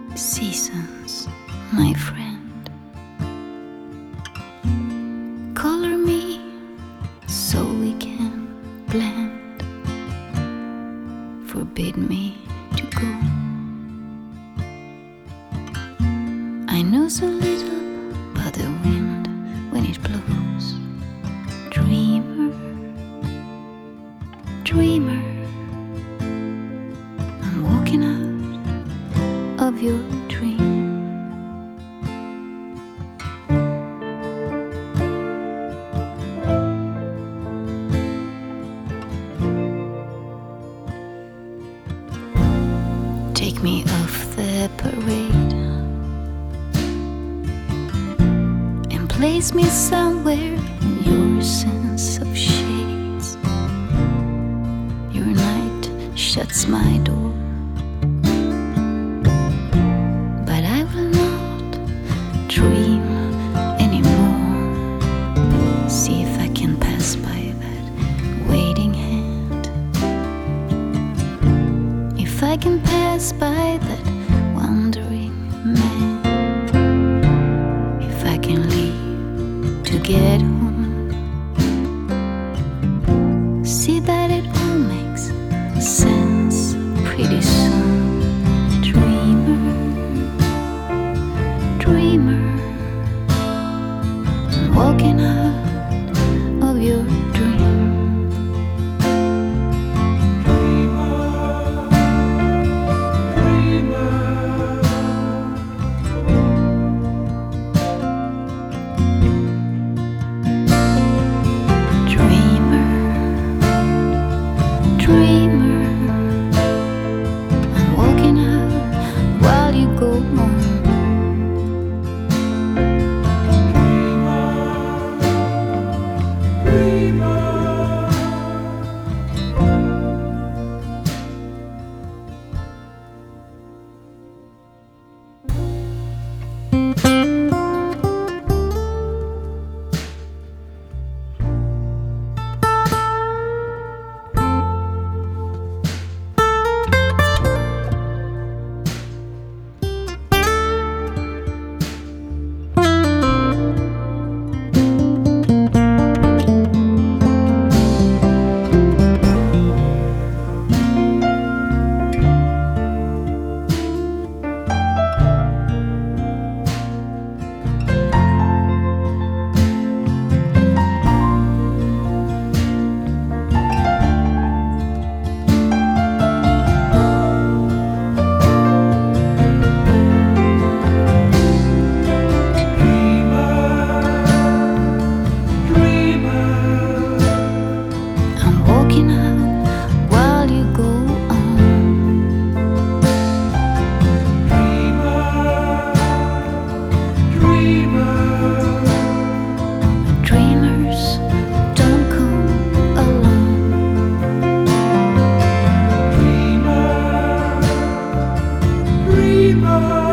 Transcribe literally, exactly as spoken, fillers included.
Seasons, my friend, color me so we can blend. Forbid me to go. I know so little about the wind when it blows. Dreamer, dreamer, I'm walking out of your dream. Take me off the parade and place me somewhere in your sense of shades. Your night shuts my door, but I will not dream anymore. See if I can pass by that waiting hand, if I can pass by that wandering man, if I can leave to get home. See that it all makes sense pretty soon. Dreamer, dreamer, I'm walking out of your dream. Dreamer, I'm walking out while you go home. Walking out while you go on. Dreamer, dreamer, Dreamers don't come alone. dreamer, dreamer.